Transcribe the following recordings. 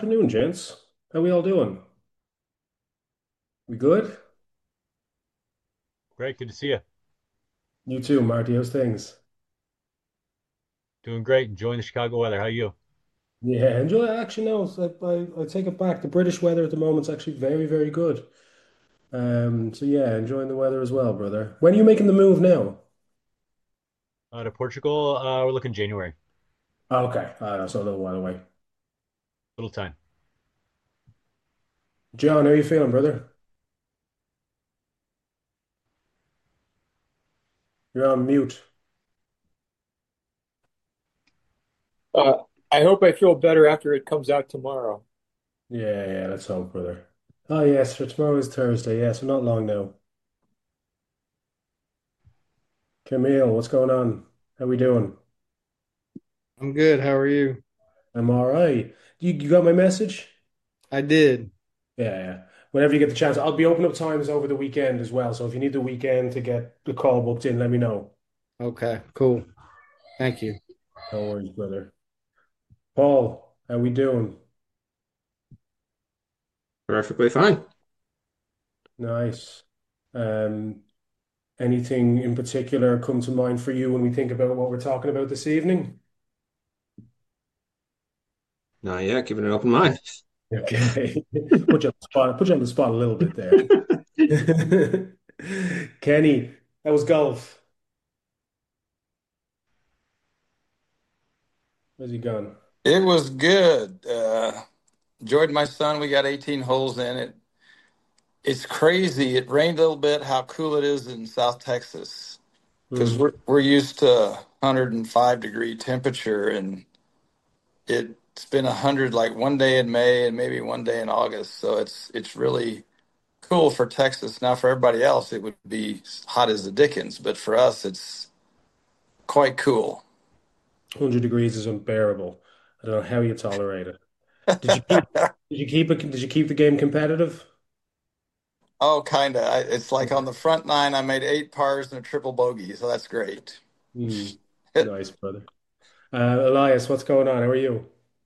Afternoon, gents. How we all doing? We good? Great, good to see you. You too, Marty. How's things? Doing great, enjoying the Chicago weather. How are you? Yeah, enjoy. Actually, no, I take it back. The British weather at the moment's actually very, very good. So yeah, enjoying the weather as well, brother. When are you making the move now? To Portugal, we're looking January. Okay, so a little while away. Little time. John, how are you feeling, brother? You're on mute. Uh, I hope I feel better after it comes out tomorrow. Yeah, yeah, let's hope, brother. Oh yes, for tomorrow is Thursday. Yeah, so not long now. Camille, what's going on? How we doing? I'm good. How are you? I'm all right. You got my message? I did. Yeah, yeah. Whenever you get the chance, I'll be opening up times over the weekend as well. So if you need the weekend to get the call booked in, let me know. Okay, cool. Thank you. No worries, brother. Paul, how we doing? Perfectly fine. Nice. Um, Anything in particular come to mind for you when we think about what we're talking about this evening? No, yeah, keeping an open mind. Okay. Put you on the spot a little bit there. Kenny, that was golf. Where's he gone? It was good. Enjoyed my son. We got 18 holes in it. It's crazy. It rained a little bit. How cool it is in South Texas because Hmm. we're used to 105-degree temperature, and it's been 100 like one day in May and maybe one day in August. So it's really cool for Texas. Now for everybody else, it would be hot as the dickens, but for us, it's quite cool. 100 degrees is unbearable. I don't know how you tolerate it. Did you keep did you keep the game competitive? Oh, kind of. It's like on the front nine, I made eight pars and a triple bogey, so that's great. Mm, nice, brother. Elias, what's going on? How are you?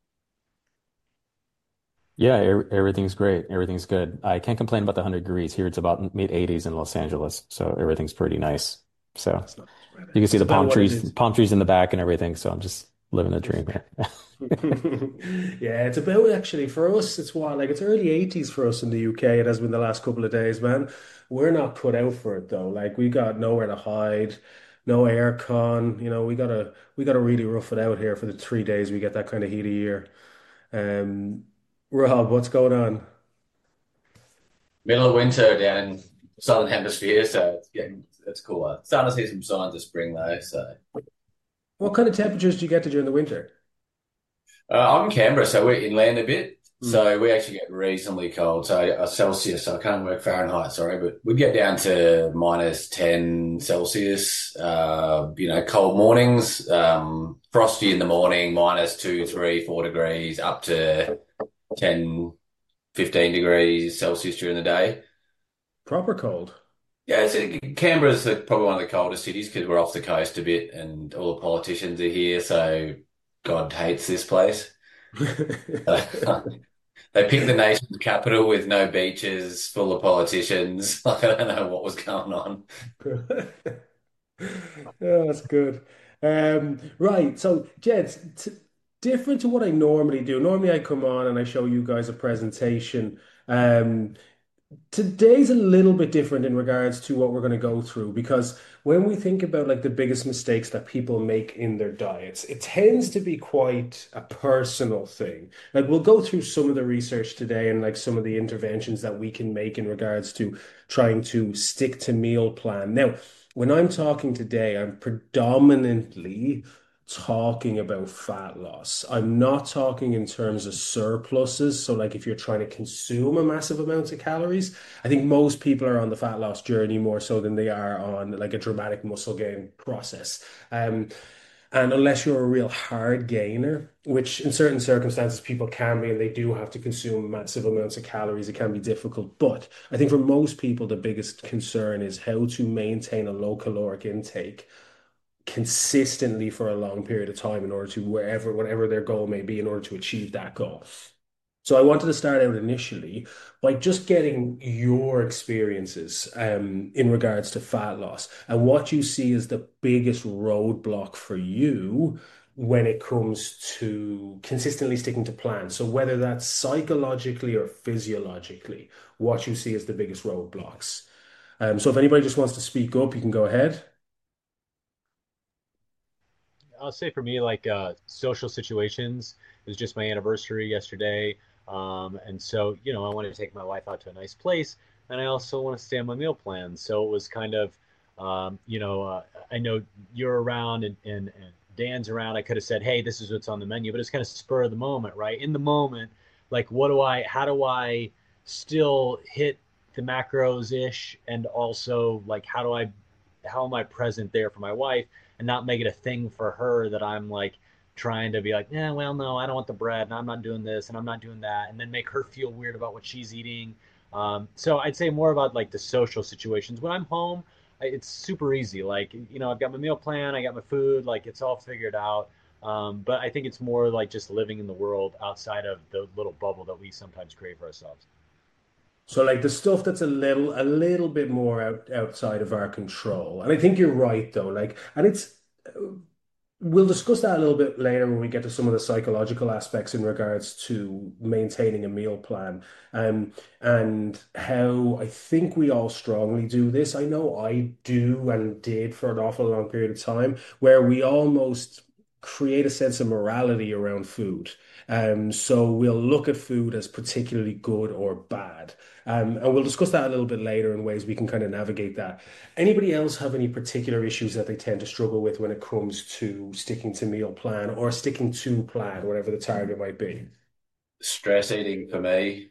Yeah, everything's great. Everything's good. I can't complain about the 100 degrees here. It's about mid 80s in Los Angeles, so everything's pretty nice. So That's nice, brother. you can see It's the about what it is. palm trees in the back and everything. So I'm just living the dream here. Yeah, it's about actually for us, it's what, like it's early 80s for us in the UK. It has been the last couple of days, man. We're not cut out for it though. Like we got nowhere to hide, no air con. We gotta really rough it out here for the 3 days we get that kind of heat a year. Um, Rob, what's going on? Middle of winter down in southern hemisphere, so it's cooler. Starting to see some signs of spring though. So What kind of temperatures do you get to during the winter? I'm in Canberra, so we're inland a bit, Hmm. so we actually get reasonably cold. So Celsius, so I can't work Fahrenheit, sorry, but we get down to -10 Celsius. Cold mornings, frosty in the morning, -2, 3, 4 degrees, up to 10, 15 degrees Celsius during the day. Proper cold. Yeah, Canberra's probably one of the coldest cities because we're off the coast a bit and all the politicians are here, so God hates this place. They picked the nation's capital with no beaches, full of politicians. Like, I don't know what was going on. Yeah, that's good. Right. So, Jed, different to what I normally do. Normally, I come on and I show you guys a presentation. Um, Today's a little bit different in regards to what we're going to go through because when we think about like the biggest mistakes that people make in their diets, it tends to be quite a personal thing. Like we'll go through some of the research today and like some of the interventions that we can make in regards to trying to stick to meal plan. Now, when I'm talking today, I'm predominantly talking about fat loss. I'm not talking in terms of surpluses. So, like if you're trying to consume a massive amount of calories, I think most people are on the fat loss journey more so than they are on like a dramatic muscle gain process. Um, and unless you're a real hard gainer, which in certain circumstances people can be, and they do have to consume massive amounts of calories, it can be difficult. But I think for most people, the biggest concern is how to maintain a low caloric intake consistently for a long period of time in order to whatever their goal may be in order to achieve that goal. So I wanted to start out initially by just getting your experiences in regards to fat loss and what you see as the biggest roadblock for you when it comes to consistently sticking to plans. So whether that's psychologically or physiologically, what you see as the biggest roadblocks. So if anybody just wants to speak up, you can go ahead. I'll say for me, like social situations. It was just my anniversary yesterday, and so I wanted to take my wife out to a nice place, and I also want to stay on my meal plan. So it was kind of, I know you're around and Dan's around. I could have said, hey, this is what's on the menu, but it's kind of spur of the moment, right? In the moment, like, how do I still hit the macros ish, and also like, how am I present there for my wife? And not make it a thing for her that I'm like trying to be like, yeah, well, no, I don't want the bread, and I'm not doing this, and I'm not doing that, and then make her feel weird about what she's eating. So I'd say more about like the social situations. When I'm home, it's super easy. Like, I've got my meal plan, I got my food, like it's all figured out. But I think it's more like just living in the world outside of the little bubble that we sometimes create for ourselves. So like the stuff that's a little bit more outside of our control. And I think you're right though. Like, and it's we'll discuss that a little bit later when we get to some of the psychological aspects in regards to maintaining a meal plan, and how I think we all strongly do this. I know I do and did for an awful long period of time, where we almost create a sense of morality around food. So we'll look at food as particularly good or bad. And we'll discuss that a little bit later in ways we can kind of navigate that. Anybody else have any particular issues that they tend to struggle with when it comes to sticking to meal plan or sticking to plan, whatever the target might be? Stress eating for me.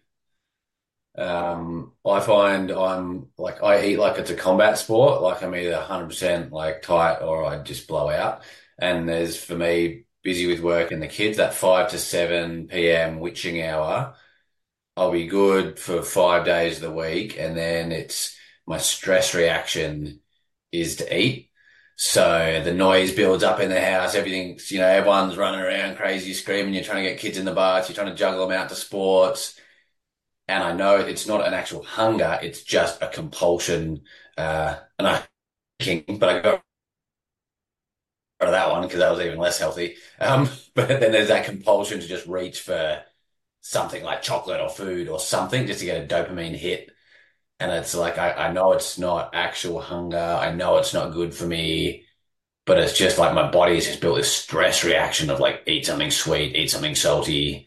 I find I eat like it's a combat sport. Like I'm either 100% like tight or I just blow out. And there's for me busy with work and the kids that 5 to 7 p.m. witching hour. I'll be good for 5 days of the week, and then it's my stress reaction is to eat. So the noise builds up in the house. Everything's, everyone's running around crazy, screaming. You're trying to get kids in the bath. You're trying to juggle them out to sports. And I know it's not an actual hunger. It's just a compulsion. And but I got rid of that one because that was even less healthy. But then there's that compulsion to just reach for something like chocolate or food or something just to get a dopamine hit. And it's like, I know it's not actual hunger. I know it's not good for me, but it's just like my body has just built this stress reaction of like, eat something sweet, eat something salty.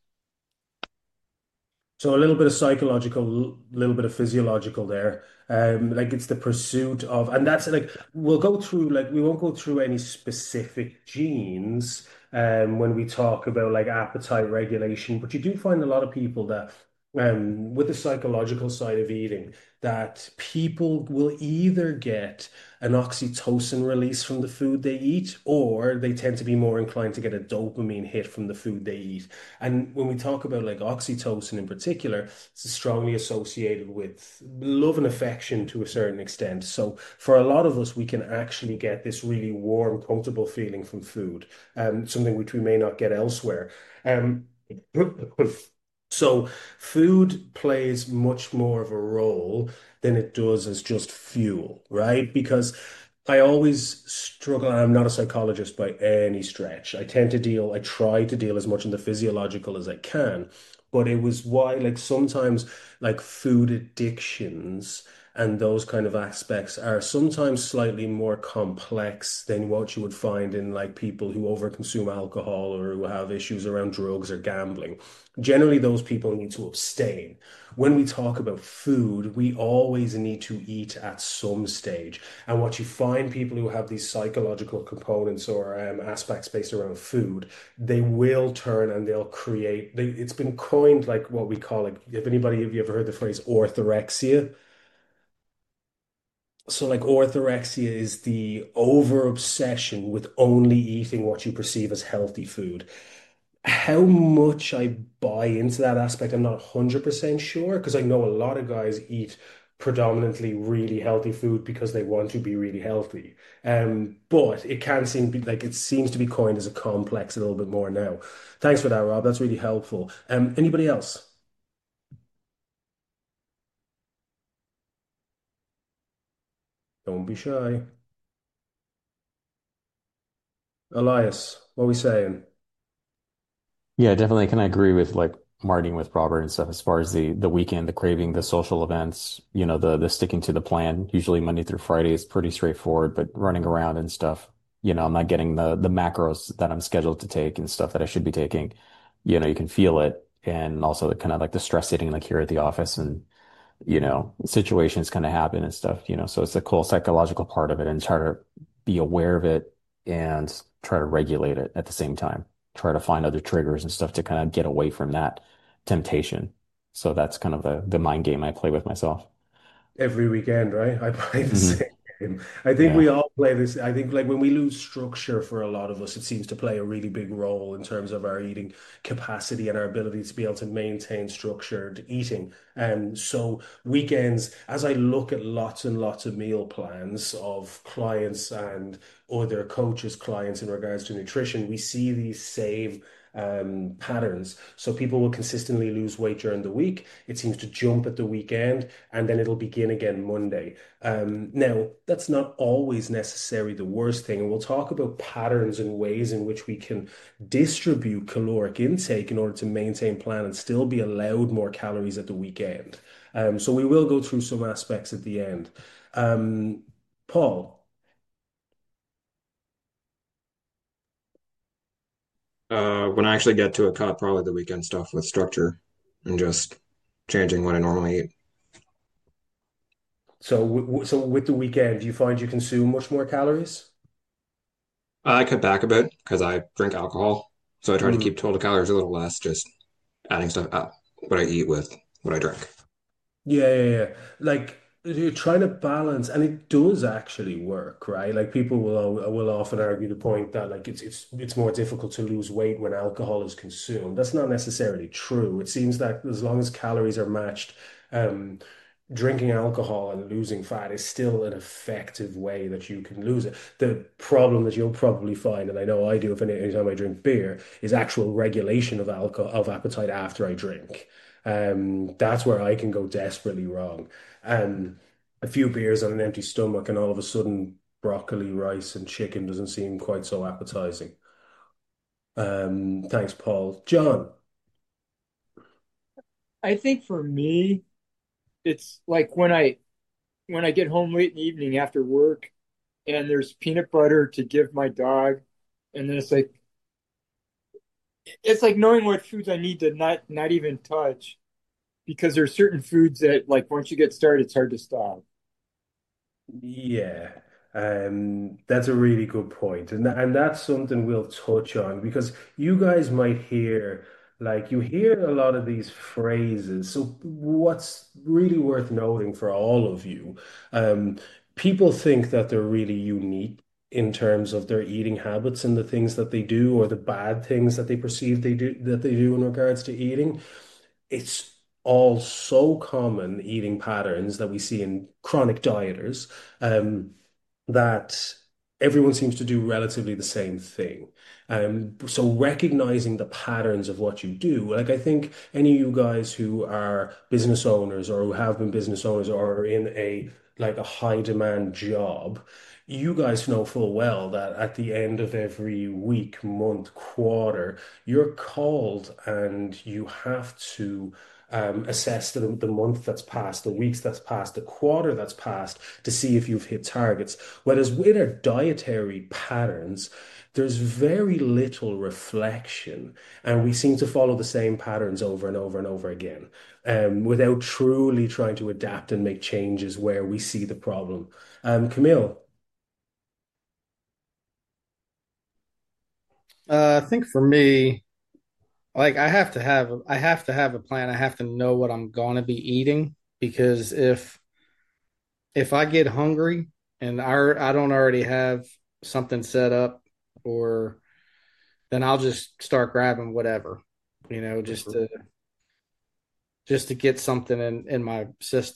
So a little bit of psychological, little bit of physiological there. Like it's the pursuit of, and that's like we'll go through like we won't go through any specific genes when we talk about like appetite regulation, but you do find a lot of people that with the psychological side of eating, that people will either get an oxytocin release from the food they eat, or they tend to be more inclined to get a dopamine hit from the food they eat. And when we talk about like oxytocin in particular, it's strongly associated with love and affection to a certain extent. So for a lot of us, we can actually get this really warm, comfortable feeling from food, something which we may not get elsewhere. Um, so food plays much more of a role than it does as just fuel, right? Because I always struggle, and I'm not a psychologist by any stretch. I try to deal as much in the physiological as I can, but it was why, like, sometimes, like, food addictions and those kind of aspects are sometimes slightly more complex than what you would find in, like, people who overconsume alcohol or who have issues around drugs or gambling. Generally, those people need to abstain. When we talk about food, we always need to eat at some stage. And what you find people who have these psychological components or aspects based around food, they will turn and they'll create. It's been coined like what we call like. Have you ever heard the phrase orthorexia? So like orthorexia is the over obsession with only eating what you perceive as healthy food. How much I buy into that aspect, I'm not 100% sure because I know a lot of guys eat predominantly really healthy food because they want to be really healthy. But it can seem like it seems to be coined as a complex a little bit more now. Thanks for that, Rob. That's really helpful. Anybody else? Don't be shy. Elias, what are we saying? Yeah, definitely can agree with like Martin with Robert and stuff as far as the weekend, the craving, the social events, the sticking to the plan. Usually Monday through Friday is pretty straightforward, but running around and stuff, I'm not getting the macros that I'm scheduled to take and stuff that I should be taking. You can feel it. And also kind of like the stress sitting like here at the office and situations kind of happen and stuff, so it's a cool psychological part of it and try to be aware of it and try to regulate it at the same time. Try to find other triggers and stuff to kind of get away from that temptation. So that's kind of the mind game I play with myself. Every weekend, right? I play the Hmm. same game. I think Yeah. we all play this. I think like when we lose structure for a lot of us, it seems to play a really big role in terms of our eating capacity and our ability to be able to maintain structured eating. So weekends, as I look at lots and lots of meal plans of clients and other coaches' clients in regards to nutrition, we see these same patterns. So people will consistently lose weight during the week. It seems to jump at the weekend and then it'll begin again Monday. Now, that's not always necessarily the worst thing, and we'll talk about patterns and ways in which we can distribute caloric intake in order to maintain plan and still be allowed more calories at the weekend. So we will go through some aspects at the end. Um, Paul. When I actually get to a cut, probably the weekend stuff with structure and just changing what I normally eat. So with the weekend, do you find you consume much more calories? I cut back a bit because I drink alcohol, so I try to Hmm. keep total calories a little less, just adding stuff up what I eat with what I drink. Yeah, yeah, yeah. Like you're trying to balance, and it does actually work, right? Like people will often argue the point that like it's more difficult to lose weight when alcohol is consumed. That's not necessarily true. It seems that as long as calories are matched, um, drinking alcohol and losing fat is still an effective way that you can lose it. The problem that you'll probably find, and I know I do if anytime I drink beer, is actual regulation of alcohol of appetite after I drink. That's where I can go desperately wrong. Um, a few beers on an empty stomach, and all of a sudden, broccoli, rice, and chicken doesn't seem quite so appetizing. Thanks, Paul. John. I think for me, it's like when I get home late in the evening after work and there's peanut butter to give my dog, and then it's like knowing what foods I need to not even touch because there's certain foods that like once you get started, it's hard to stop. Yeah, that's a really good point, and that's something we'll touch on because you guys might hear like you hear a lot of these phrases. So what's really worth noting for all of you, um, people think that they're really unique in terms of their eating habits and the things that they do or the bad things that they perceive they do in regards to eating. It's all so common eating patterns that we see in chronic dieters, um, that everyone seems to do relatively the same thing. So recognizing the patterns of what you do, like I think any of you guys who are business owners or who have been business owners or are in a like a high demand job, you guys know full well that at the end of every week, month, quarter, you're called and you have to assess the month that's passed, the weeks that's passed, the quarter that's passed to see if you've hit targets. Whereas with our dietary patterns, there's very little reflection, and we seem to follow the same patterns over and over and over again, without truly trying to adapt and make changes where we see the problem. Camille. I think for me, like I have to have a plan. I have to know what I'm going to be eating because if I get hungry and I don't already have something set up, or then I'll just start grabbing whatever, just to get something in my system.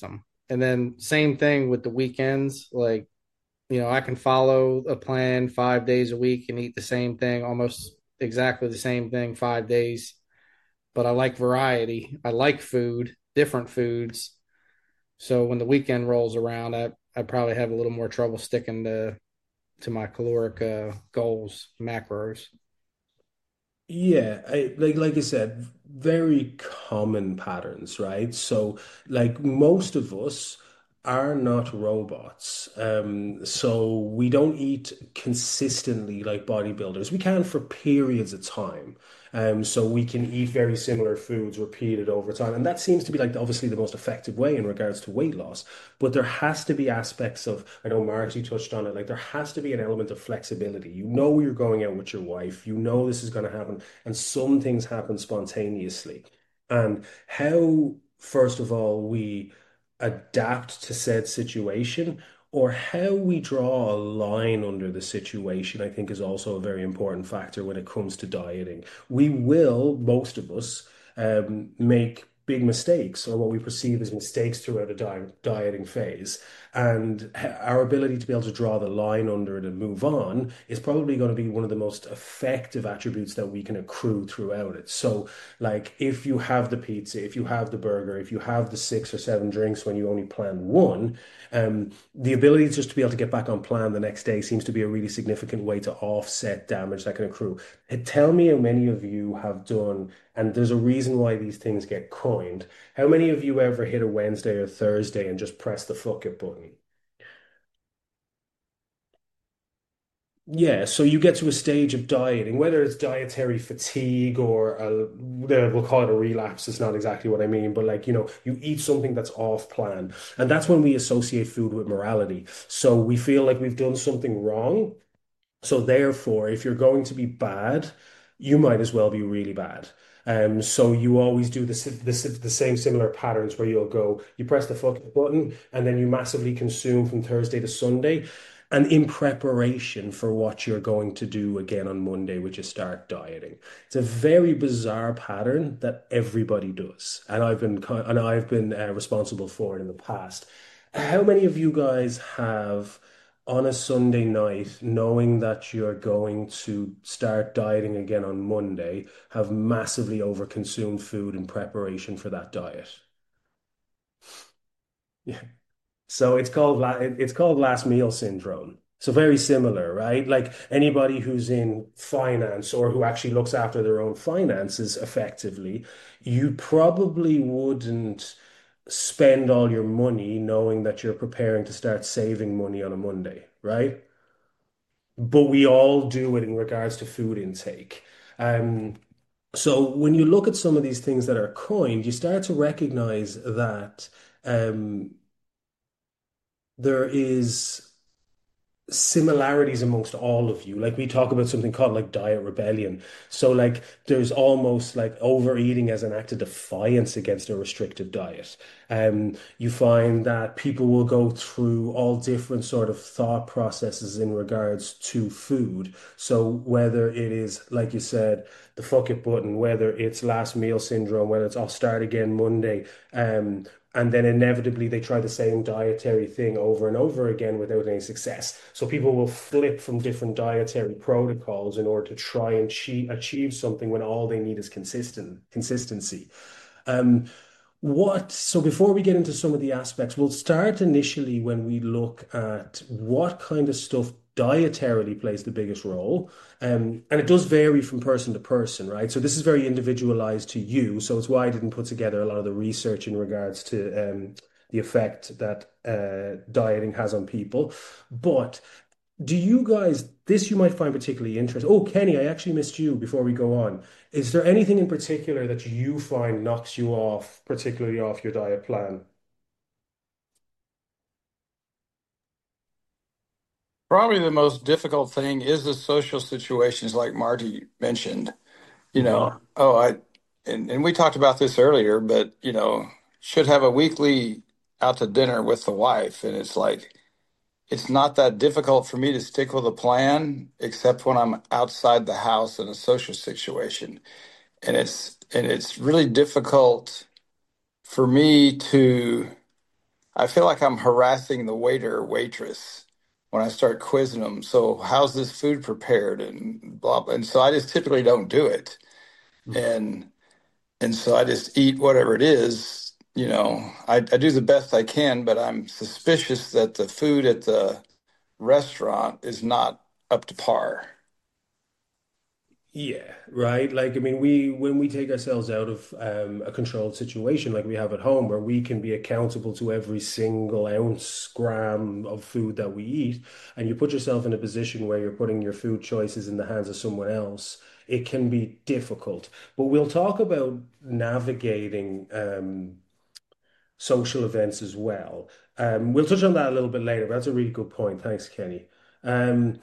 And then same thing with the weekends. Like, I can follow a plan 5 days a week and eat the same thing, almost exactly the same thing 5 days. But I like variety. I like food, different foods. So when the weekend rolls around, I probably have a little more trouble sticking to my caloric goals, macros. Yeah, like I said, very common patterns, right? So like most of us are not robots. So we don't eat consistently like bodybuilders. We can for periods of time. So we can eat very similar foods repeated over time. And that seems to be like obviously the most effective way in regards to weight loss. But there has to be aspects of, I know Marty touched on it, like there has to be an element of flexibility. You know you're going out with your wife, you know this is going to happen, and some things happen spontaneously. And how, first of all, we adapt to said situation or how we draw a line under the situation, I think is also a very important factor when it comes to dieting. We will, most of us, make big mistakes or what we perceive as mistakes throughout a dieting phase. And our ability to be able to draw the line under it and move on is probably going to be one of the most effective attributes that we can accrue throughout it. So, like, if you have the pizza, if you have the burger, if you have the 6 or 7 drinks when you only plan one, the ability just to be able to get back on plan the next day seems to be a really significant way to offset damage that can accrue. Tell me how many of you have done, and there's a reason why these things get coined. How many of you ever hit a Wednesday or Thursday and just press the fuck it button? Yeah, so you get to a stage of dieting, whether it's dietary fatigue or we'll call it a relapse. It's not exactly what I mean, but like, you eat something that's off plan. And that's when we associate food with morality. So we feel like we've done something wrong. So therefore, if you're going to be bad, you might as well be really bad. So you always do the same similar patterns where you press the fuck button, and then you massively consume from Thursday to Sunday, and in preparation for what you're going to do again on Monday, which is start dieting. It's a very bizarre pattern that everybody does, and I've been responsible for it in the past. How many of you guys have? On a Sunday night, knowing that you're going to start dieting again on Monday, have massively overconsumed food in preparation for that diet. Yeah. So it's called last meal syndrome. So very similar, right? Like anybody who's in finance or who actually looks after their own finances effectively, you probably wouldn't spend all your money knowing that you're preparing to start saving money on a Monday, right? But we all do it in regards to food intake. Um, so when you look at some of these things that are coined, you start to recognize that um, there is similarities amongst all of you. Like we talk about something called like diet rebellion. So like there's almost like overeating as an act of defiance against a restrictive diet. You find that people will go through all different sort of thought processes in regards to food. So whether it is, like you said, the fuck it button, whether it's last meal syndrome, whether it's I'll start again Monday, and then inevitably they try the same dietary thing over and over again without any success. So people will flip from different dietary protocols in order to try and achieve something when all they need is consistency. Um, so before we get into some of the aspects, we'll start initially when we look at what kind of stuff dietarily plays the biggest role. And it does vary from person to person, right? So this is very individualized to you. So it's why I didn't put together a lot of the research in regards to the effect that dieting has on people. But do you guys, this you might find particularly interesting. Oh, Kenny, I actually missed you before we go on. Is there anything in particular that you find knocks you off, particularly off your diet plan? Probably the most difficult thing is the social situations like Marty mentioned. Mhm. And we talked about this earlier, but should have a weekly out to dinner with the wife. And it's like, it's not that difficult for me to stick with a plan, except when I'm outside the house in a social situation. And it's really difficult for me to I feel like I'm harassing the waiter or waitress when I start quizzing them. So how's this food prepared and blah blah. And so I just typically don't do it. And and so I just eat whatever it is. I do the best I can, but I'm suspicious that the food at the restaurant is not up to par. Yeah, right. Like, I mean, we when we take ourselves out of a controlled situation like we have at home, where we can be accountable to every single ounce, gram of food that we eat, and you put yourself in a position where you're putting your food choices in the hands of someone else, it can be difficult. But we'll talk about navigating social events as well. We'll touch on that a little bit later, but that's a really good point. Thanks, Kenny. Um,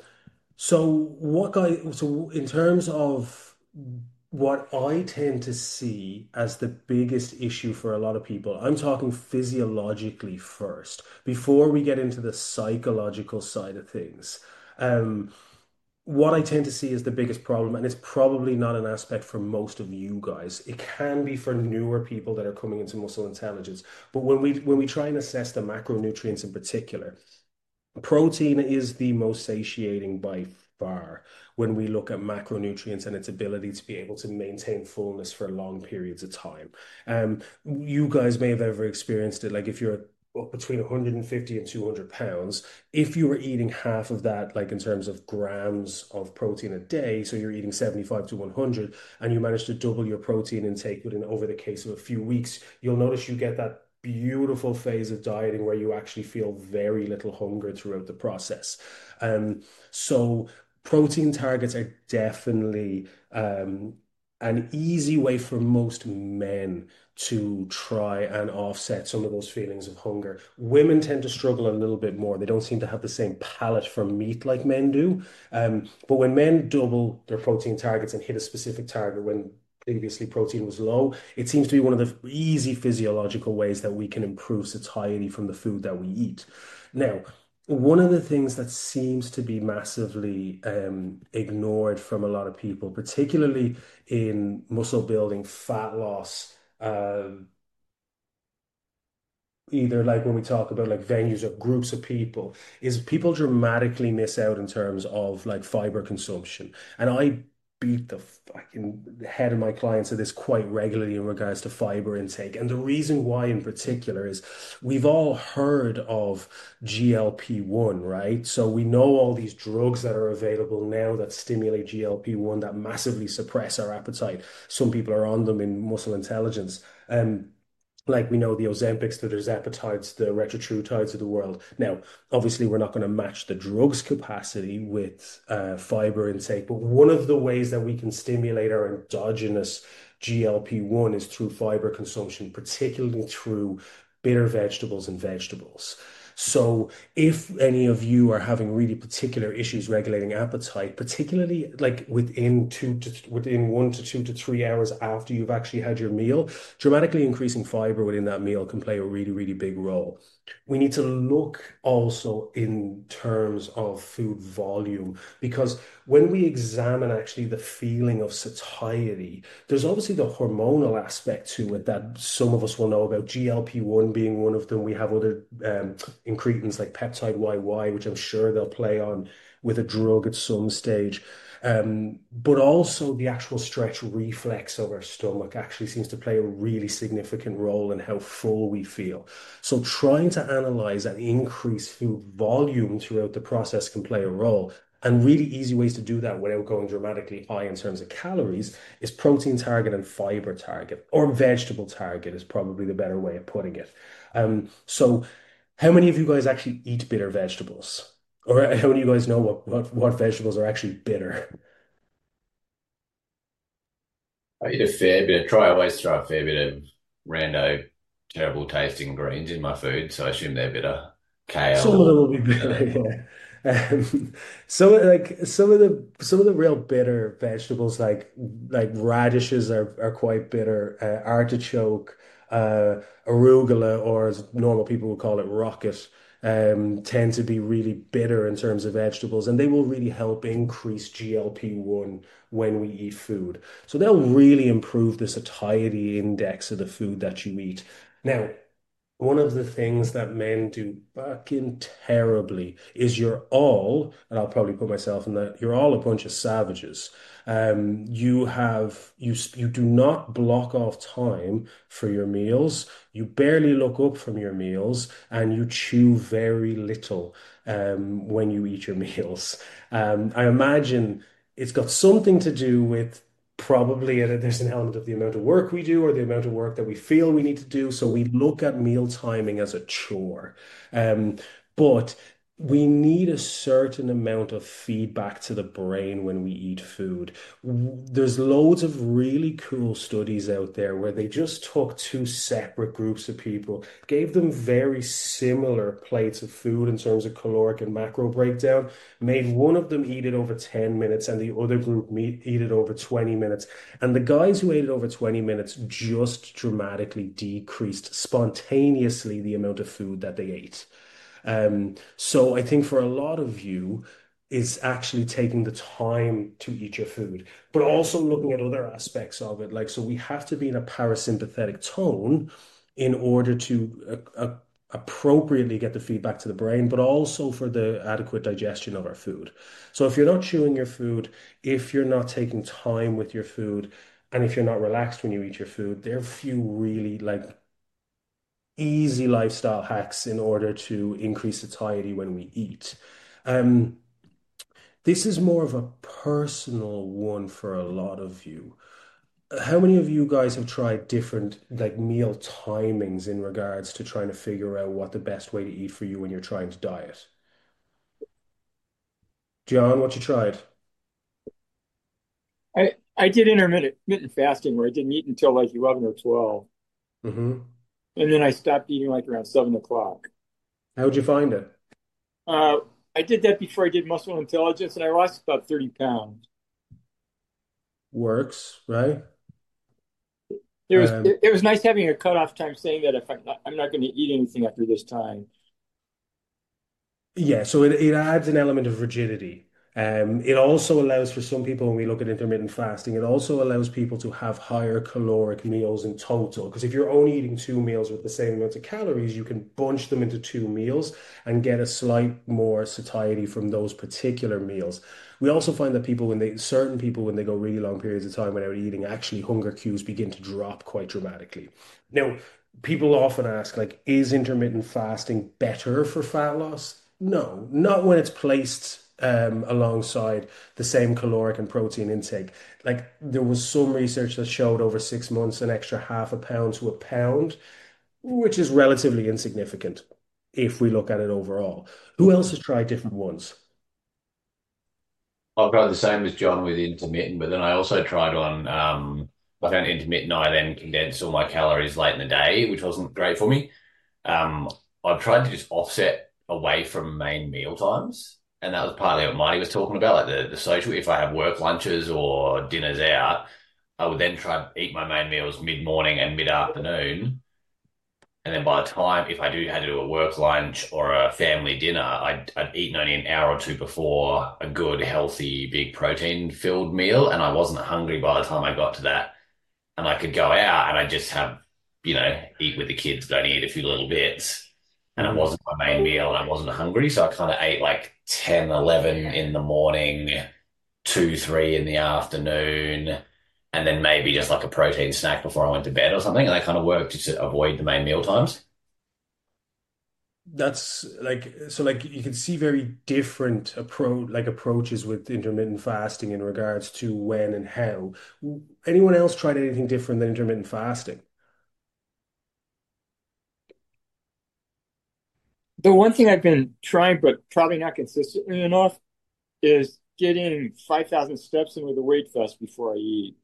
so in terms of what I tend to see as the biggest issue for a lot of people, I'm talking physiologically first, before we get into the psychological side of things. Um, what I tend to see is the biggest problem, and it's probably not an aspect for most of you guys. It can be for newer people that are coming into muscle intelligence. But when we try and assess the macronutrients in particular, protein is the most satiating by far when we look at macronutrients and its ability to be able to maintain fullness for long periods of time. You guys may have ever experienced it, like if you're up between 150 and 200 pounds, if you were eating half of that, like in terms of grams of protein a day, so you're eating 75 to 100, and you manage to double your protein intake within over the case of a few weeks, you'll notice you get that beautiful phase of dieting where you actually feel very little hunger throughout the process. So protein targets are definitely an easy way for most men to try and offset some of those feelings of hunger. Women tend to struggle a little bit more. They don't seem to have the same palate for meat like men do. But when men double their protein targets and hit a specific target when previously protein was low, it seems to be one of the easy physiological ways that we can improve satiety from the food that we eat. Now, one of the things that seems to be massively ignored from a lot of people, particularly in muscle building, fat loss, either like when we talk about like venues or groups of people, is people dramatically miss out in terms of like fiber consumption. And I beat the fucking head of my clients of this quite regularly in regards to fiber intake. And the reason why in particular is we've all heard of GLP-1, right? So we know all these drugs that are available now that stimulate GLP-1 that massively suppress our appetite. Some people are on them in muscle intelligence. Like we know the Ozempics, the tirzepatides, the retatrutides of the world. Now, obviously, we're not going to match the drug's capacity with fiber intake, but one of the ways that we can stimulate our endogenous GLP-1 is through fiber consumption, particularly through bitter vegetables and vegetables. So if any of you are having really particular issues regulating appetite, particularly like within 1 to 2 to 3 hours after you've actually had your meal, dramatically increasing fiber within that meal can play a really, really big role. We need to look also in terms of food volume, because when we examine actually the feeling of satiety, there's obviously the hormonal aspect to it that some of us will know about, GLP-1 being one of them. We have other incretins like peptide YY, which I'm sure they'll play on with a drug at some stage. But also the actual stretch reflex of our stomach actually seems to play a really significant role in how full we feel. So trying to analyze and increase food volume throughout the process can play a role. And really easy ways to do that without going dramatically high in terms of calories is protein target and fiber target, or vegetable target is probably the better way of putting it. So how many of you guys actually eat bitter vegetables? Or how many of you guys know what vegetables are actually bitter? I eat a fair bit. I always throw a fair bit of rando, terrible tasting greens in my food, so I assume they're bitter. Some of them Kale. will be bitter, Uh, yeah. Some of the real bitter vegetables like radishes are quite bitter. Artichoke, arugula, or as normal people would call it, rocket, tend to be really bitter in terms of vegetables, and they will really help increase GLP-1 when we eat food. So they'll really improve the satiety index of the food that you eat. Now, one of the things that men do fucking terribly is you're all, and I'll probably put myself in that, you're all a bunch of savages. You do not block off time for your meals. You barely look up from your meals, and you chew very little when you eat your meals. I imagine it's got something to do with probably there's an element of the amount of work we do or the amount of work that we feel we need to do. So we look at meal timing as a chore. Um, but we need a certain amount of feedback to the brain when we eat food. There's loads of really cool studies out there where they just took two separate groups of people, gave them very similar plates of food in terms of caloric and macro breakdown, made one of them eat it over 10 minutes and the other group eat it over 20 minutes. And the guys who ate it over 20 minutes just dramatically decreased spontaneously the amount of food that they ate. So I think for a lot of you, is actually taking the time to eat your food, but also looking at other aspects of it. Like, so we have to be in a parasympathetic tone in order to appropriately get the feedback to the brain, but also for the adequate digestion of our food. So if you're not chewing your food, if you're not taking time with your food, and if you're not relaxed when you eat your food, there are a few really like easy lifestyle hacks in order to increase satiety when we eat. Um, this is more of a personal one for a lot of you. How many of you guys have tried different like meal timings in regards to trying to figure out what the best way to eat for you when you're trying to diet? John, what you tried? I did intermittent fasting where I didn't eat until like 11 or 12. Hmm. And then I stopped eating like around 7 o'clock. How'd you find it? Uh, I did that before I did muscle intelligence and I lost about 30 pounds. Works, right? It was Um, it, it was nice having a cutoff time saying that if I'm not going to eat anything after this time. Yeah, so it adds an element of rigidity. It also allows for some people, when we look at intermittent fasting, it also allows people to have higher caloric meals in total. Because if you're only eating two meals with the same amount of calories, you can bunch them into two meals and get a slight more satiety from those particular meals. We also find that certain people, when they go really long periods of time without eating, actually hunger cues begin to drop quite dramatically. Now, people often ask, like, is intermittent fasting better for fat loss? No, not when it's placed alongside the same caloric and protein intake. Like there was some research that showed over 6 months an extra half a pound to a pound, which is relatively insignificant if we look at it overall. Who else has tried different ones? I've got the same as John with intermittent, but then I also tried on like an intermittent. I then condensed all my calories late in the day, which wasn't great for me. Um, I've tried to just offset away from main meal times, and that was partly what Marty was talking about, like the social. If I have work lunches or dinners out, I would then try to eat my main meals mid morning and mid afternoon. And then by the time, if I do had to do a work lunch or a family dinner, I'd eaten only an hour or two before a good, healthy, big protein filled meal. And I wasn't hungry by the time I got to that. And I could go out and I just have, eat with the kids, but only eat a few little bits. And it Mhm. wasn't my main meal and I wasn't hungry. So I kind of ate like 10, 11 in the morning, 2, 3 in the afternoon, and then maybe just like a protein snack before I went to bed or something. And I kind of worked to avoid the main meal times. That's like so like you can see very different approaches with intermittent fasting in regards to when and how. Anyone else tried anything different than intermittent fasting? The one thing I've been trying, but probably not consistently enough, is getting 5,000 steps in with a weight vest before I eat.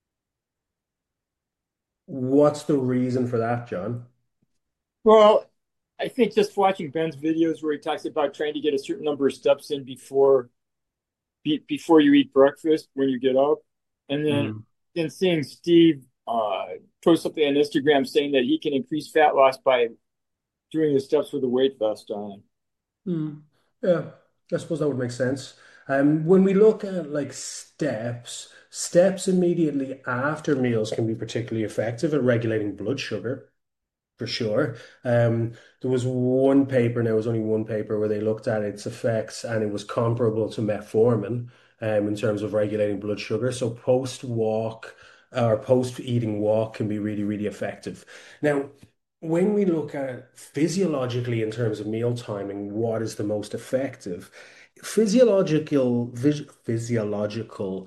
What's the reason for that, John? Well, I think just watching Ben's videos where he talks about trying to get a certain number of steps in before you eat breakfast when you get up, and Mm. then seeing Steve post something on Instagram saying that he can increase fat loss by doing the steps with a weight vest on. Mm. Yeah, I suppose that would make sense. When we look at like steps immediately after meals can be particularly effective at regulating blood sugar. for sure. There was one paper, now it was only one paper where they looked at its effects and it was comparable to metformin in terms of regulating blood sugar. So post walk or post eating walk can be really, really effective. Now, when we look at physiologically in terms of meal timing, what is the most effective? Physiological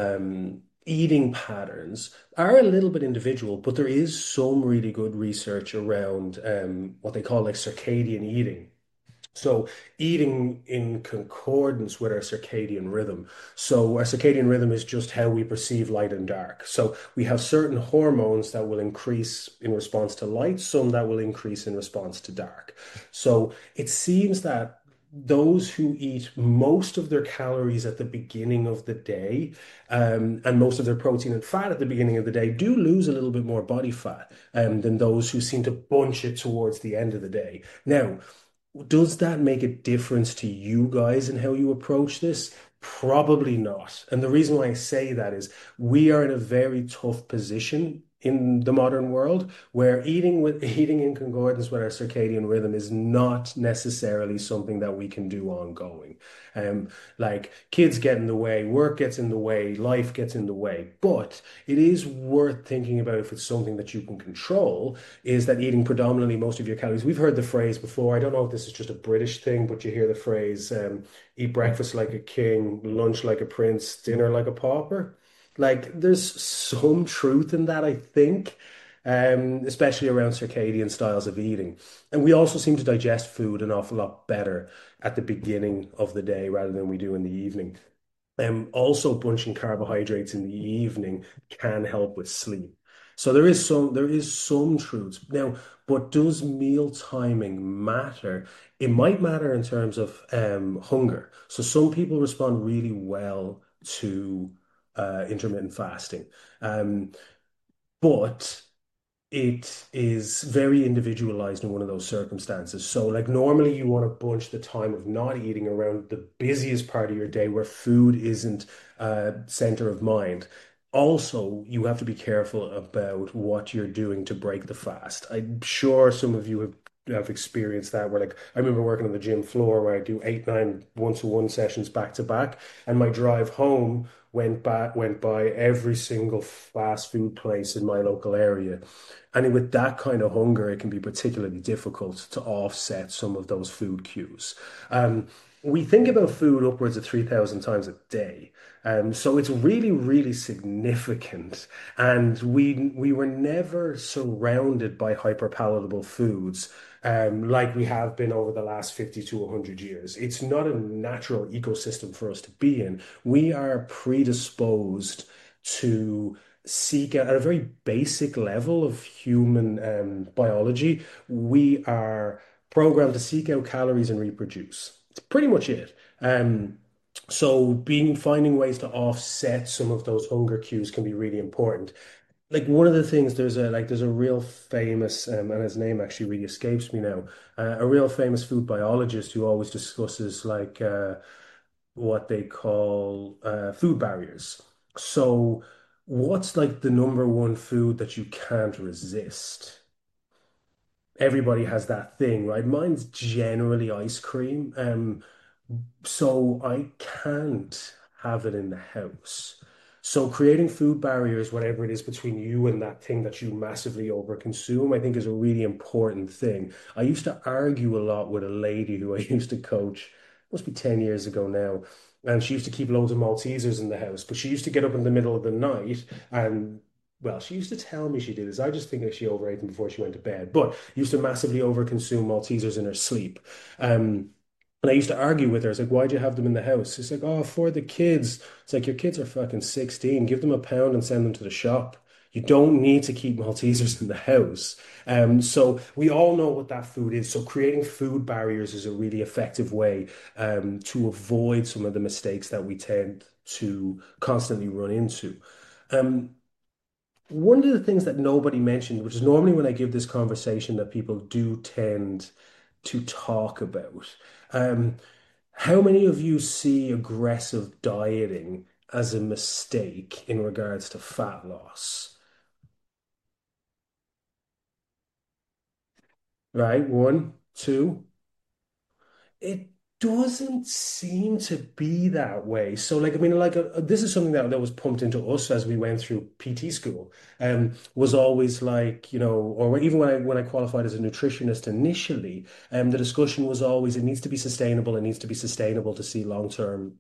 eating patterns are a little bit individual, but there is some really good research around what they call like circadian eating. So eating in concordance with our circadian rhythm. So our circadian rhythm is just how we perceive light and dark. So we have certain hormones that will increase in response to light, some that will increase in response to dark. So it seems that those who eat most of their calories at the beginning of the day, and most of their protein and fat at the beginning of the day do lose a little bit more body fat, than those who seem to bunch it towards the end of the day. Now, does that make a difference to you guys in how you approach this? Probably not. And the reason why I say that is we are in a very tough position in the modern world where eating in concordance with our circadian rhythm is not necessarily something that we can do ongoing. Um, like kids get in the way, work gets in the way, life gets in the way. But it is worth thinking about if it's something that you can control is that eating predominantly most of your calories. We've heard the phrase before. I don't know if this is just a British thing, but you hear the phrase, eat breakfast like a king, lunch like a prince, dinner like a pauper. Like there's some truth in that, I think, especially around circadian styles of eating. And we also seem to digest food an awful lot better at the beginning of the day rather than we do in the evening. Also, bunching carbohydrates in the evening can help with sleep. So there is some truth. Now, but does meal timing matter? It might matter in terms of hunger. So some people respond really well to intermittent fasting. Um, but it is very individualized in one of those circumstances. So, like, normally you want to bunch the time of not eating around the busiest part of your day where food isn't center of mind. Also, you have to be careful about what you're doing to break the fast. I'm sure some of you have experienced that where like I remember working on the gym floor where I do 8, 9 one-to-one sessions back to back, and my drive home went by every single fast food place in my local area. And with that kind of hunger, it can be particularly difficult to offset some of those food cues. Um, we think about food upwards of 3,000 times a day. So it's really, really significant. And we were never surrounded by hyperpalatable foods like we have been over the last 50 to 100 years. It's not a natural ecosystem for us to be in. We are predisposed to seek out at a very basic level of human biology. We are programmed to seek out calories and reproduce. It's pretty much it. So being finding ways to offset some of those hunger cues can be really important. Like one of the things there's a real famous and his name actually really escapes me now. A real famous food biologist who always discusses like what they call food barriers. So, what's like the number one food that you can't resist? Everybody has that thing, right? Mine's generally ice cream. So I can't have it in the house. So creating food barriers, whatever it is between you and that thing that you massively overconsume, I think is a really important thing. I used to argue a lot with a lady who I used to coach, must be 10 years ago now. And she used to keep loads of Maltesers in the house, but she used to get up in the middle of the night and well, she used to tell me she did this. I just think that she overate them before she went to bed, but used to massively overconsume Maltesers in her sleep. And I used to argue with her. It's like, why'd you have them in the house? It's like, oh, for the kids. It's like, your kids are fucking 16. Give them a pound and send them to the shop. You don't need to keep Maltesers in the house. So we all know what that food is. So creating food barriers is a really effective way to avoid some of the mistakes that we tend to constantly run into. Um, One of the things that nobody mentioned, which is normally when I give this conversation that people do tend to talk about, um, how many of you see aggressive dieting as a mistake in regards to fat loss? right? One, two. It doesn't seem to be that way. So, like, I mean, like, this is something that was pumped into us as we went through PT school. Was always like, or even when I qualified as a nutritionist initially, the discussion was always it needs to be sustainable. It needs to be sustainable to see long-term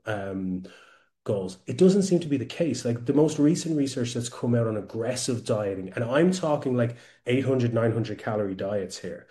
goals. It doesn't seem to be the case. Like the most recent research that's come out on aggressive dieting, and I'm talking like 800, 900 calorie diets here,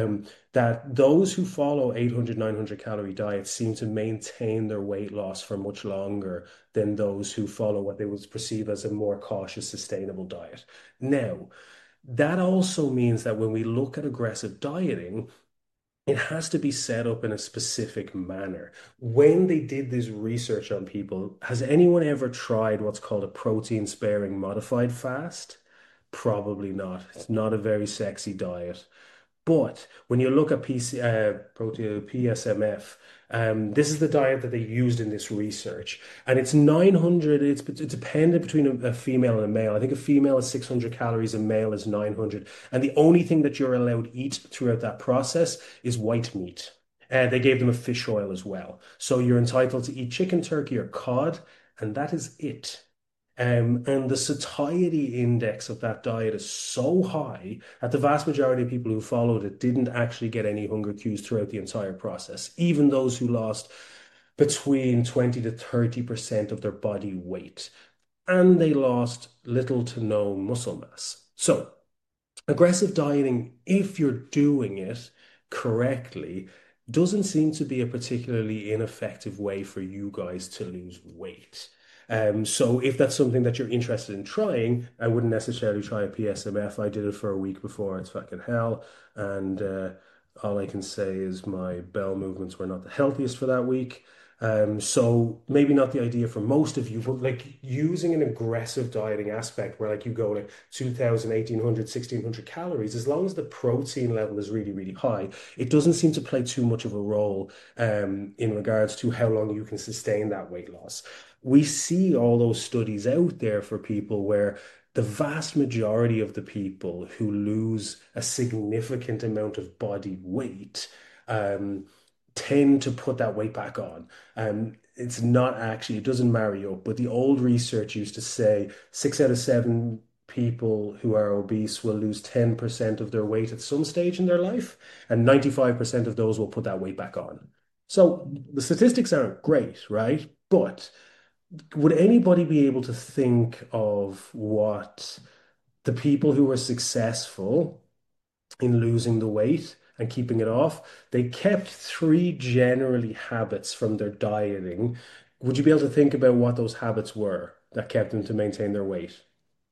that those who follow 800, 900 calorie diets seem to maintain their weight loss for much longer than those who follow what they would perceive as a more cautious, sustainable diet. Now, that also means that when we look at aggressive dieting, it has to be set up in a specific manner. When they did this research on people, has anyone ever tried what's called a protein sparing modified fast? Probably not. It's not a very sexy diet. But when you look at protein PSMF, this is the diet that they used in this research, and it's 900. It's dependent between a female and a male. I think a female is 600 calories, a male is 900, and the only thing that you're allowed to eat throughout that process is white meat. They gave them a fish oil as well, so you're entitled to eat chicken, turkey, or cod, and that is it. And the satiety index of that diet is so high that the vast majority of people who followed it didn't actually get any hunger cues throughout the entire process, even those who lost between 20 to 30% of their body weight. And they lost little to no muscle mass. So, aggressive dieting, if you're doing it correctly, doesn't seem to be a particularly ineffective way for you guys to lose weight. So if that's something that you're interested in trying, I wouldn't necessarily try a PSMF. I did it for a week before. It's fucking hell. And all I can say is my bowel movements were not the healthiest for that week. So maybe not the idea for most of you, but like using an aggressive dieting aspect where like you go like 2000, 1800, 1600 calories, as long as the protein level is really, really high, it doesn't seem to play too much of a role in regards to how long you can sustain that weight loss. We see all those studies out there for people where the vast majority of the people who lose a significant amount of body weight um, tend to put that weight back on. It's not actually, it doesn't marry up, but the old research used to say 6 out of 7 people who are obese will lose 10% of their weight at some stage in their life, and 95% of those will put that weight back on. So the statistics aren't great, right? But would anybody be able to think of what the people who were successful in losing the weight and keeping it off, they kept three generally habits from their dieting. Would you be able to think about what those habits were that kept them to maintain their weight?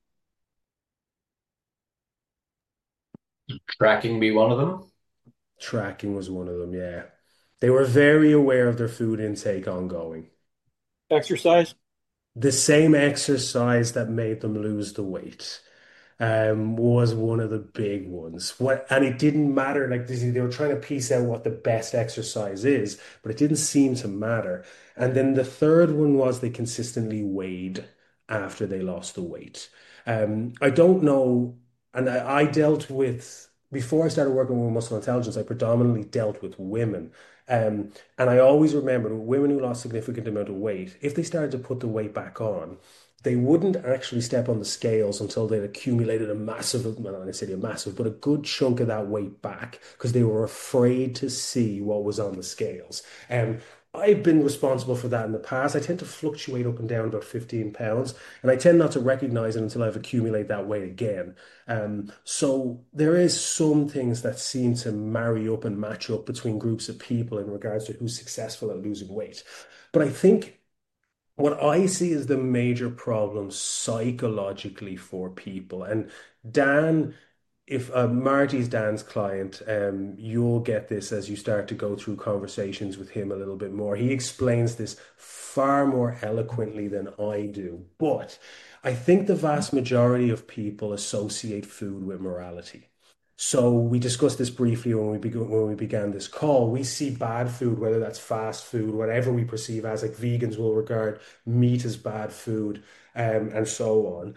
Tracking be one of them. Tracking was one of them, yeah. They were very aware of their food intake ongoing. Exercise. The same exercise that made them lose the weight. Was one of the big ones. And it didn't matter. Like they were trying to piece out what the best exercise is, but it didn't seem to matter. And then the third one was they consistently weighed after they lost the weight. I don't know, and I dealt with before I started working with muscle intelligence. I predominantly dealt with women. And I always remember women who lost significant amount of weight, if they started to put the weight back on, they wouldn't actually step on the scales until they'd accumulated a massive, well, not necessarily a massive, but a good chunk of that weight back because they were afraid to see what was on the scales. I've been responsible for that in the past. I tend to fluctuate up and down about 15 pounds, and I tend not to recognize it until I've accumulated that weight again. So there is some things that seem to marry up and match up between groups of people in regards to who's successful at losing weight. But I think what I see is the major problem psychologically for people. And Dan, if Marty's Dan's client, you'll get this as you start to go through conversations with him a little bit more. He explains this far more eloquently than I do. But I think the vast majority of people associate food with morality. So we discussed this briefly when we began this call. We see bad food, whether that's fast food, whatever we perceive as, like vegans will regard meat as bad food. and so on.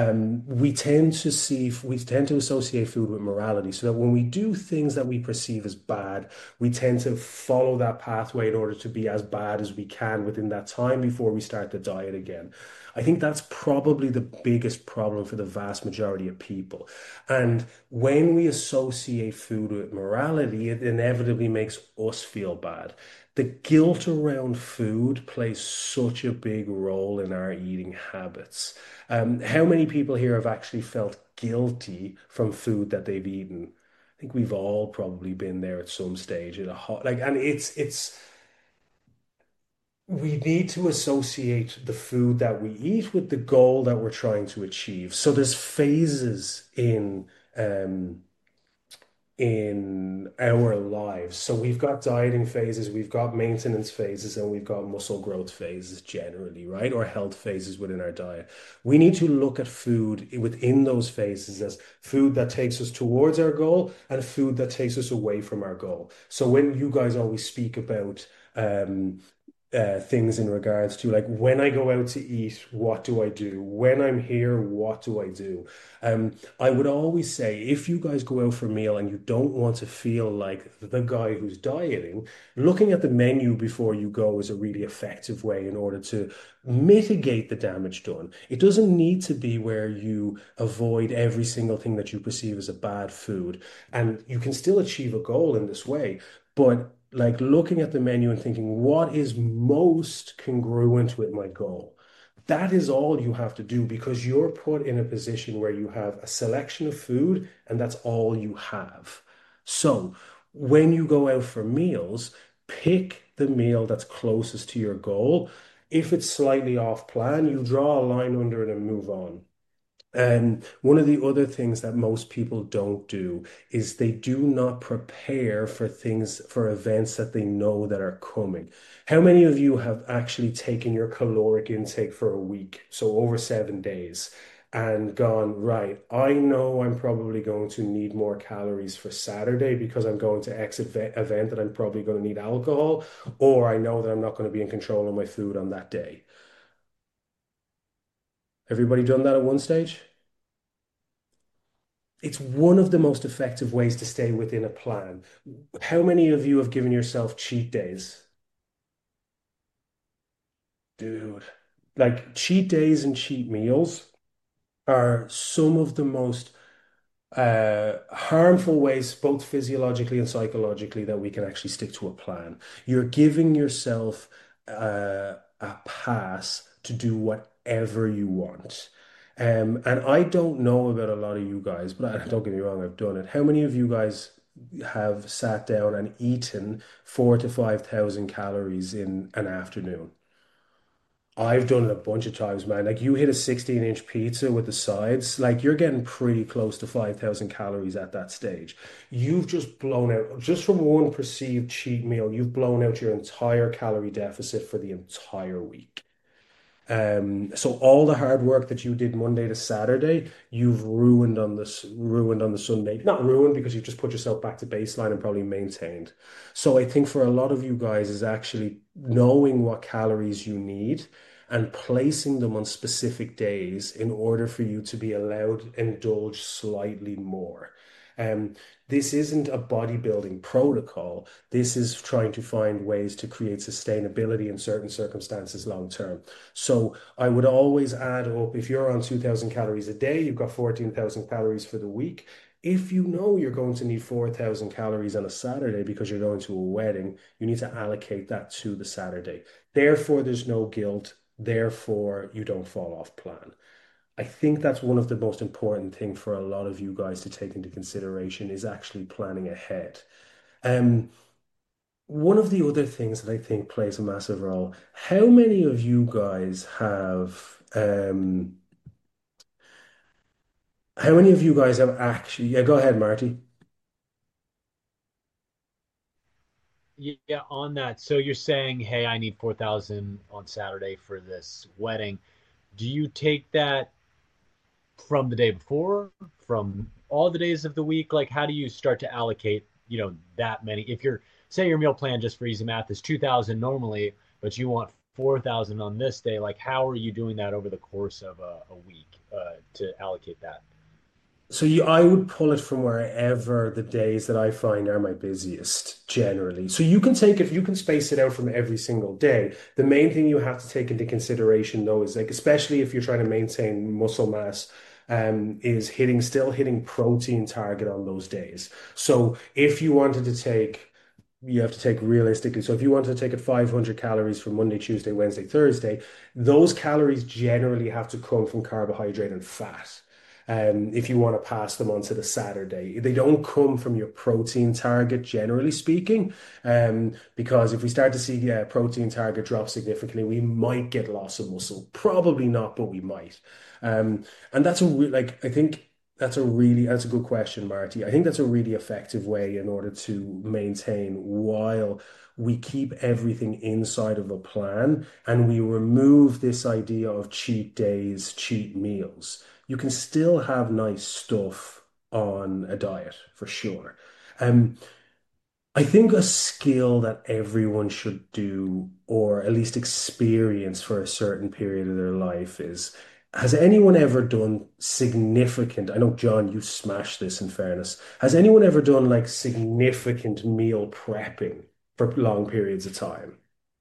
We tend to associate food with morality, so that when we do things that we perceive as bad, we tend to follow that pathway in order to be as bad as we can within that time before we start the diet again. I think that's probably the biggest problem for the vast majority of people. And when we associate food with morality, it inevitably makes us feel bad. The guilt around food plays such a big role in our eating habits. How many people here have actually felt guilty from food that they've eaten? I think we've all probably been there at some stage at a hot like, and it's we need to associate the food that we eat with the goal that we're trying to achieve. So there's phases um in our lives. So we've got dieting phases, we've got maintenance phases, and we've got muscle growth phases generally, right? Or health phases within our diet. We need to look at food within those phases as food that takes us towards our goal and food that takes us away from our goal. So when you guys always speak about things in regards to like when I go out to eat, what do I do? When I'm here, what do I do? I would always say if you guys go out for a meal and you don't want to feel like the guy who's dieting, looking at the menu before you go is a really effective way in order to mitigate the damage done. It doesn't need to be where you avoid every single thing that you perceive as a bad food, and you can still achieve a goal in this way. But like looking at the menu and thinking, what is most congruent with my goal? That is all you have to do because you're put in a position where you have a selection of food and that's all you have. So when you go out for meals, pick the meal that's closest to your goal. If it's slightly off plan, you draw a line under it and move on. And one of the other things that most people don't do is they do not prepare for things, for events that they know that are coming. How many of you have actually taken your caloric intake for a week, so over 7 days, and gone, right, I know I'm probably going to need more calories for Saturday because I'm going to X event that I'm probably going to need alcohol, or I know that I'm not going to be in control of my food on that day. Everybody done that at one stage? It's one of the most effective ways to stay within a plan. How many of you have given yourself cheat days? Dude, like cheat days and cheat meals are some of the most harmful ways, both physiologically and psychologically, that we can actually stick to a plan. You're giving yourself a pass to do whatever you want. And I don't know about a lot of you guys, but don't get me wrong, I've done it. How many of you guys have sat down and eaten 4 to 5 thousand calories in an afternoon? I've done it a bunch of times, man. Like you hit a 16-inch pizza with the sides, like you're getting pretty close to 5,000 calories at that stage. You've just blown out, just from one perceived cheat meal, you've blown out your entire calorie deficit for the entire week. So all the hard work that you did Monday to Saturday, you've ruined on the Sunday. Not ruined because you've just put yourself back to baseline and probably maintained. So I think for a lot of you guys is actually knowing what calories you need and placing them on specific days in order for you to be allowed indulge slightly more. Um, this isn't a bodybuilding protocol. This is trying to find ways to create sustainability in certain circumstances long term. So I would always add up, if you're on 2,000 calories a day, you've got 14,000 calories for the week. If you know you're going to need 4,000 calories on a Saturday because you're going to a wedding, you need to allocate that to the Saturday. Therefore, there's no guilt. Therefore, you don't fall off plan. I think that's one of the most important thing for a lot of you guys to take into consideration is actually planning ahead. Um, One of the other things that I think plays a massive role, how many of you guys how many of you guys have actually, yeah, go ahead, Marty. Yeah, on that. So you're saying, hey, I need 4,000 on Saturday for this wedding. Do you take that from the day before, from all the days of the week? Like, how do you start to allocate, that many? If you're, say your meal plan, just for easy math, is 2,000 normally, but you want 4,000 on this day. Like, how are you doing that over the course of a week to allocate that? I would pull it from wherever the days that I find are my busiest generally. So you can take it, you can space it out from every single day. The main thing you have to take into consideration though is like, especially if you're trying to maintain muscle mass, is still hitting protein target on those days. So if you wanted to take you have to take realistically. So if you want to take it 500 calories for Monday, Tuesday, Wednesday, Thursday, those calories generally have to come from carbohydrate and fat. If you want to pass them on to the Saturday, they don't come from your protein target, generally speaking. Because if we start to see protein target drop significantly, we might get loss of muscle. Probably not, but we might. And that's I think that's a good question, Marty. I think that's a really effective way in order to maintain while we keep everything inside of a plan and we remove this idea of cheat days, cheat meals. You can still have nice stuff on a diet for sure. Um, I think a skill that everyone should do, or at least experience for a certain period of their life, is has anyone ever done significant? I know, John, you smashed this in fairness. Has anyone ever done like significant meal prepping for long periods of time?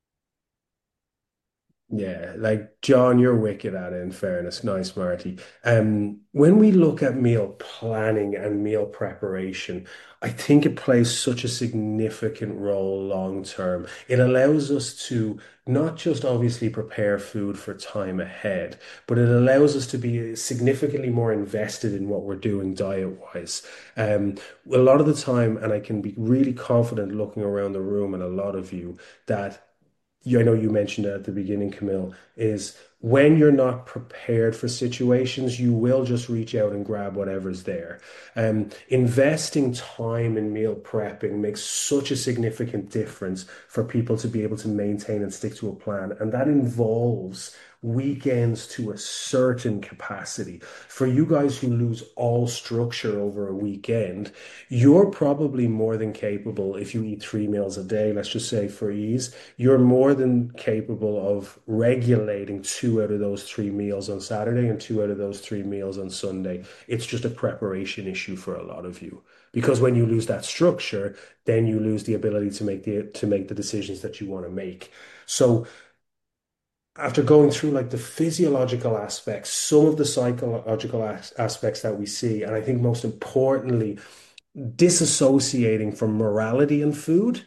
Yeah, like John, you're wicked at it, in fairness. Nice, Marty. When we look at meal planning and meal preparation, I think it plays such a significant role long term. It allows us to not just obviously prepare food for time ahead, but it allows us to be significantly more invested in what we're doing diet-wise. A lot of the time, and I can be really confident looking around the room and a lot of you, that I know you mentioned it at the beginning, Camille, is when you're not prepared for situations, you will just reach out and grab whatever's there. Investing time in meal prepping makes such a significant difference for people to be able to maintain and stick to a plan. And that involves weekends to a certain capacity. For you guys who lose all structure over a weekend, you're probably more than capable if you eat 3 meals a day, let's just say for ease, you're more than capable of regulating 2 out of those 3 meals on Saturday and 2 out of those 3 meals on Sunday. It's just a preparation issue for a lot of you. Because when you lose that structure, then you lose the ability to make the decisions that you want to make. So after going through like the physiological aspects, some of the psychological aspects that we see, and I think most importantly, disassociating from morality and food,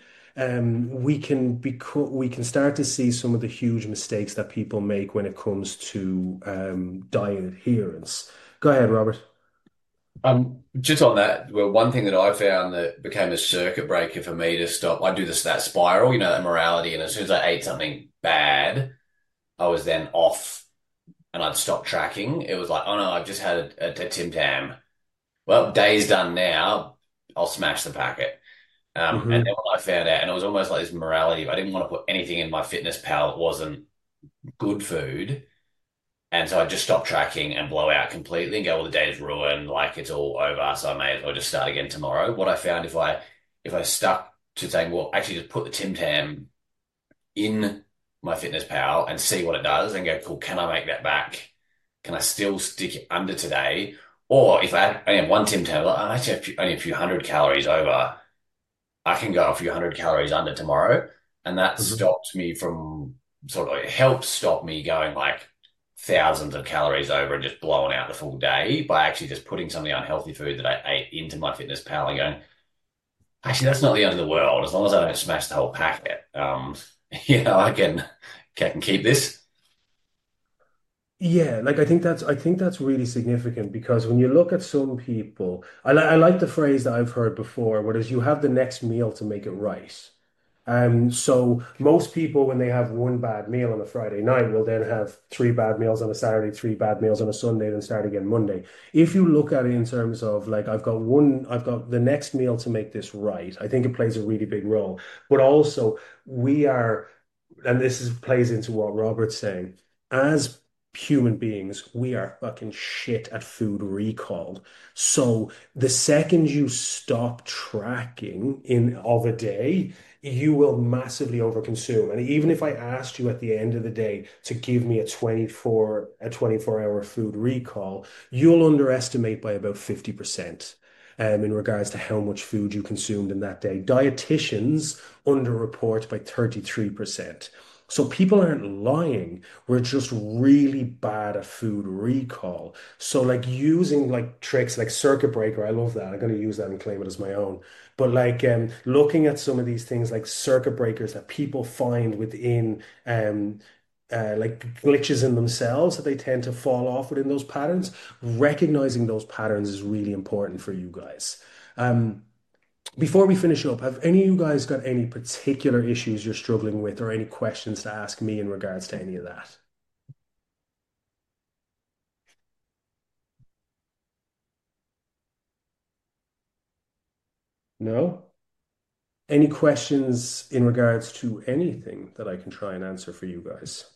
we can start to see some of the huge mistakes that people make when it comes to diet adherence. Go ahead, Robert. Just on that, well, one thing that I found that became a circuit breaker for me to stop, I do that spiral, that morality, and as soon as I ate something bad, I was then off and I'd stop tracking. It was like, oh no, I've just had a Tim Tam. Well, day's done now. I'll smash the packet. And then Hmm. when I found out, and it was almost like this morality, I didn't want to put anything in my fitness pal that wasn't good food. And so I just stopped tracking and blow out completely and go, well, the day's ruined, like it's all over, so I may as well just start again tomorrow. What I found if I stuck to saying, well, actually just put the Tim Tam in my fitness pal and see what it does and go, cool, can I make that back? Can I still stick it under today? Or if I only have one Tim Tam, like, I'm actually only a few hundred calories over, I can go a few hundred calories under tomorrow. And that Hmm. stopped me from it helped stop me going like thousands of calories over and just blowing out the full day by actually just putting some of the unhealthy food that I ate into my fitness pal and going, actually, that's not the end of the world. As long as I don't smash the whole packet, I can keep this. Yeah, like I think that's really significant because when you look at some people, I like the phrase that I've heard before, whereas you have the next meal to make it right. So most people, when they have one bad meal on a Friday night, will then have 3 bad meals on a Saturday, 3 bad meals on a Sunday, then start again Monday. If you look at it in terms of like, I've got the next meal to make this right, I think it plays a really big role. But also, we are, and this is plays into what Robert's saying, as human beings, we are fucking shit at food recall. So the second you stop tracking in of a day, you will massively overconsume. And even if I asked you at the end of the day to give me a 24-hour food recall, you'll underestimate by about 50%. In regards to how much food you consumed in that day. Dietitians underreport by 33%. So people aren't lying. We're just really bad at food recall. So like using like tricks like circuit breaker, I love that. I'm going to use that and claim it as my own. But like looking at some of these things like circuit breakers that people find within like glitches in themselves that they tend to fall off within those patterns, recognizing those patterns is really important for you guys. Um, Before we finish up, have any of you guys got any particular issues you're struggling with or any questions to ask me in regards to any of that? No? Any questions in regards to anything that I can try and answer for you guys?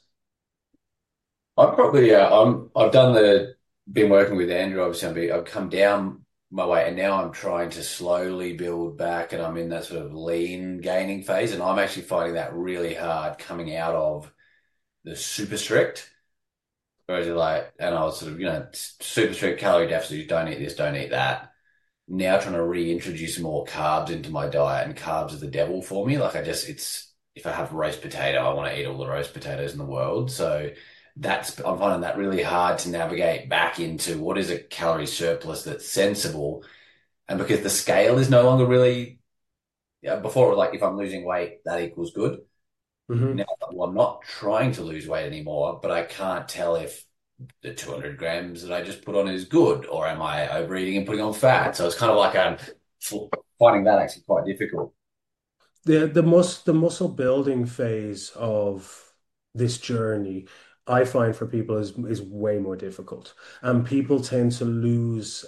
I'm probably I've been working with Andrew. Obviously, I've come down my weight, and now I'm trying to slowly build back, and I'm in that sort of lean gaining phase, and I'm actually finding that really hard coming out of the super strict. Whereas like, and I was sort of super strict calorie deficit. You don't eat this, don't eat that. Now trying to reintroduce more carbs into my diet, and carbs are the devil for me. Like it's if I have roast potato, I want to eat all the roast potatoes in the world. So I'm finding that really hard to navigate back into what is a calorie surplus that's sensible. And because the scale is no longer really, before it was like if I'm losing weight, that equals good. Now, Hmm. well, I'm not trying to lose weight anymore, but I can't tell if the 200 grams that I just put on is good, or am I overeating and putting on fat? So it's kind of like I'm finding that actually quite difficult. The muscle building phase of this journey, I find for people is way more difficult, and people tend to lose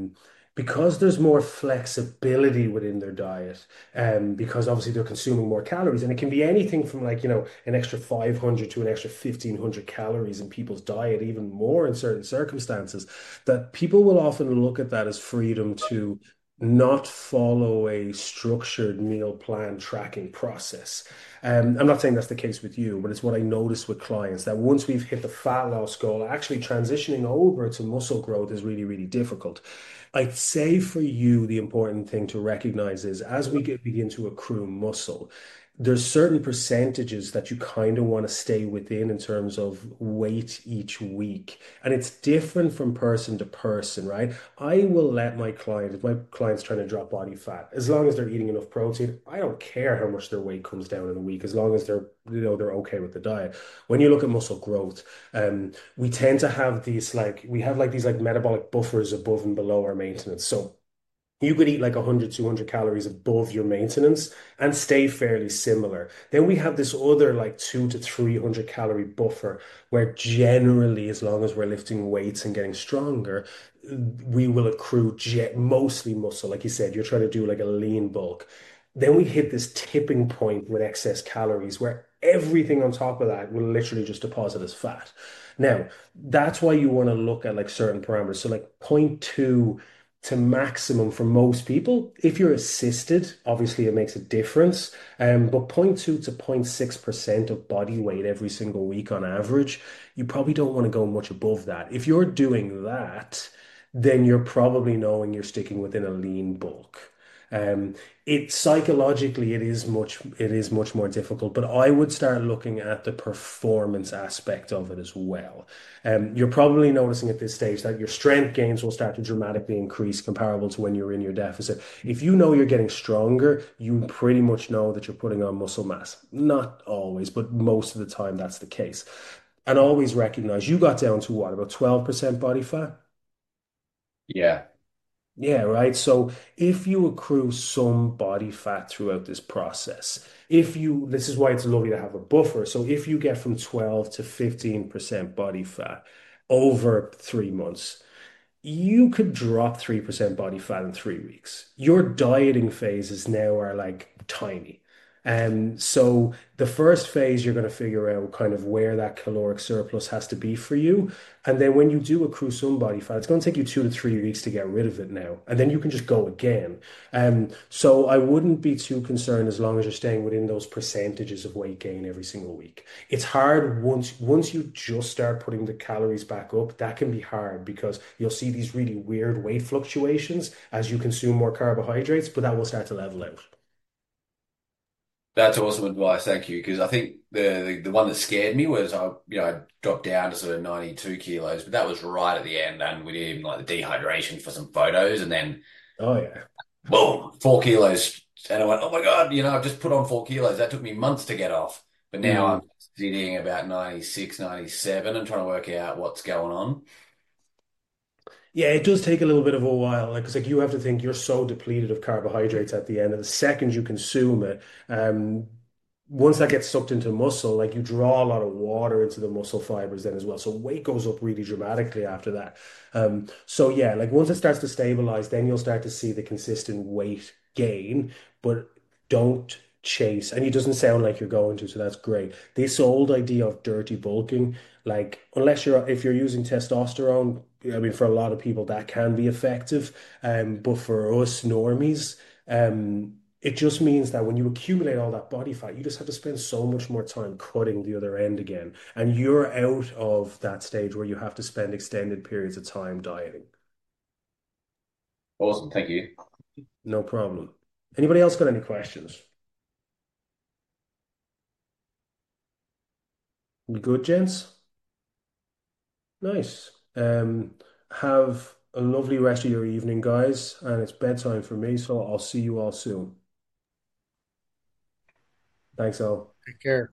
because there's more flexibility within their diet, because obviously they're consuming more calories, and it can be anything from like an extra 500 to an extra 1,500 calories in people's diet, even more in certain circumstances. That people will often look at that as freedom to not follow a structured meal plan tracking process. I'm not saying that's the case with you, but it's what I notice with clients that once we've hit the fat loss goal, actually transitioning over to muscle growth is really, really difficult. I'd say for you, the important thing to recognize is as begin to accrue muscle, there's certain percentages that you kind of want to stay within in terms of weight each week. And it's different from person to person, right? I will let my client, if my client's trying to drop body fat, as long as they're eating enough protein, I don't care how much their weight comes down in a week, as long as they're okay with the diet. When you look at muscle growth, we tend to have these like metabolic buffers above and below our maintenance. So you could eat like 100, 200 calories above your maintenance and stay fairly similar. Then we have this other like 200 to 300 calorie buffer where generally, as long as we're lifting weights and getting stronger, we will accrue mostly muscle. Like you said, you're trying to do like a lean bulk. Then we hit this tipping point with excess calories where everything on top of that will literally just deposit as fat. Now, that's why you want to look at like certain parameters. So like zero point 0.2 to maximum for most people. If you're assisted, obviously it makes a difference. But zero point 0.2 to 0.6% of body weight every single week on average, you probably don't want to go much above that. If you're doing that, then you're probably knowing you're sticking within a lean bulk. Um, it psychologically it is much more difficult, but I would start looking at the performance aspect of it as well. You're probably noticing at this stage that your strength gains will start to dramatically increase comparable to when you're in your deficit. If you know you're getting stronger, you pretty much know that you're putting on muscle mass. Not always, but most of the time that's the case. And always recognize you got down to what, about 12% body fat? Yeah. Yeah, right. So if you accrue some body fat throughout this process, this is why it's lovely to have a buffer. So if you get from 12 to 15% body fat over 3 months, you could drop 3% body fat in 3 weeks. Your dieting phases now are like tiny. So the first phase, you're going to figure out kind of where that caloric surplus has to be for you. And then when you do accrue some body fat, it's going to take you 2 to 3 weeks to get rid of it now. And then you can just go again. So I wouldn't be too concerned as long as you're staying within those percentages of weight gain every single week. It's hard once you just start putting the calories back up, that can be hard because you'll see these really weird weight fluctuations as you consume more carbohydrates, but that will start to level out. That's awesome advice, thank you. Because I think the one that scared me was I dropped down to sort of 92 kilos, but that was right at the end, and we did even like the dehydration for some photos, and then Oh yeah. boom, 4 kilos, and I went, oh my God, I've just put on 4 kilos. That took me months to get off, but now I'm Mm. sitting about 96, 97, and trying to work out what's going on. Yeah, it does take a little bit of a while. Like, 'cause like you have to think you're so depleted of carbohydrates at the end, and the second you consume it, once that gets sucked into muscle, like you draw a lot of water into the muscle fibers then as well. So weight goes up really dramatically after that. So yeah, like once it starts to stabilize, then you'll start to see the consistent weight gain, but don't chase. And it doesn't sound like you're going to, so that's great. This old idea of dirty bulking, like unless if you're using testosterone, I mean, for a lot of people that can be effective. But for us normies, it just means that when you accumulate all that body fat, you just have to spend so much more time cutting the other end again. And you're out of that stage where you have to spend extended periods of time dieting. Awesome, thank you. No problem. Anybody else got any questions? You good, gents? Nice. Have a lovely rest of your evening, guys. And it's bedtime for me, so I'll see you all soon. Thanks, all. Take care.